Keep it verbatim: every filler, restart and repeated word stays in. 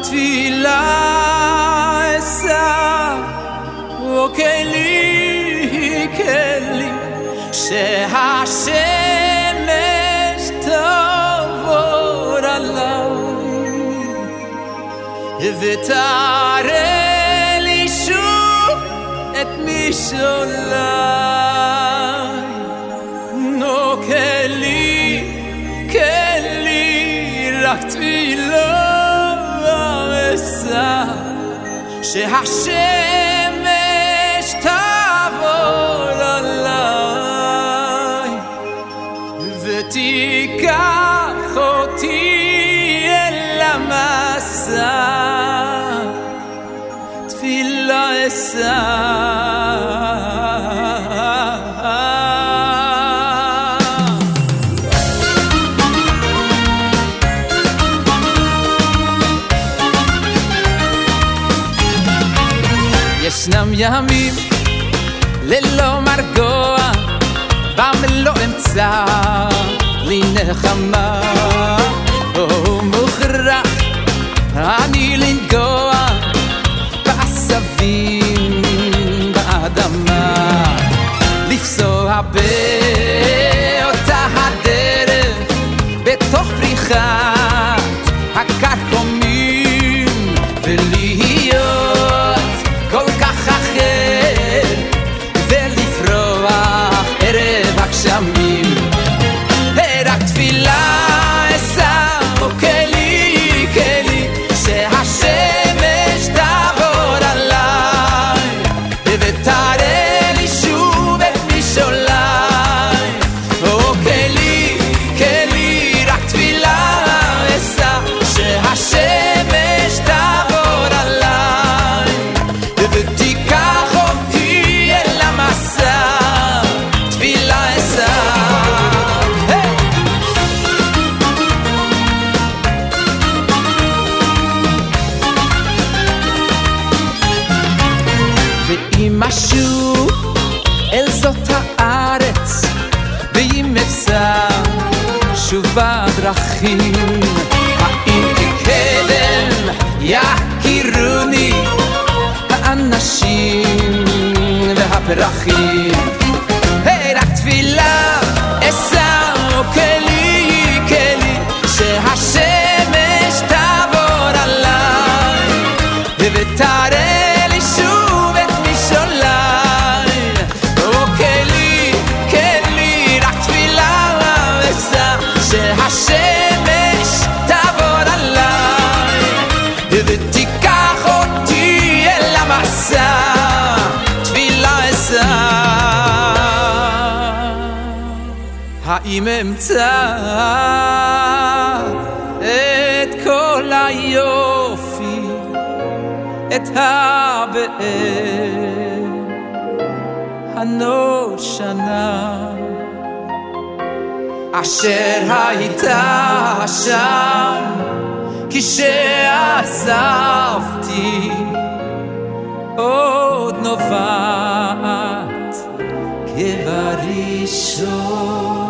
תפילה אשא וכלי כלי שהשמש תעבור עליי ותראה לי שוב את משעולי נו כלי כלי רק תפילה אשא שהשמש תעבור עליי ותיקח אותי אל המסע תפילה אשא ישנם ימים ללא מרגוע בם לא אמצע לי נחמה ומוכרח אני לנגוע בעשבים באדמה לפסוע באותה הדרך בתוך פריחת הקרקומים ולהיות כל כך אחר ולפרוח ערב הגשמים רק תפילה אשא וכלי כלי שהשמש תעבור עליי ותראה לי שוב את משעולי וכלי כלי רק תפילה אשא שהשמש תעבור עליי ותיקח אותי אל המסע תפילה אשא ואם אשוב אל זאת הארץ ואם אפסע שוב בדרכים האם כקדם יכירוני האנשים והפרחים רק תפילה אשא וכלי כלי שהשמש תעבור עליי ותראה לי שוב את משעולי וכלי כלי רק תפילה אשא שהשמש תעבור עליי ותיקח אותי אל המסע תפילה אשא האם אמצא את כל היופי את הבאר הנושנה אשר הייתה שם כשעזבתי עוד נובעת כבראשון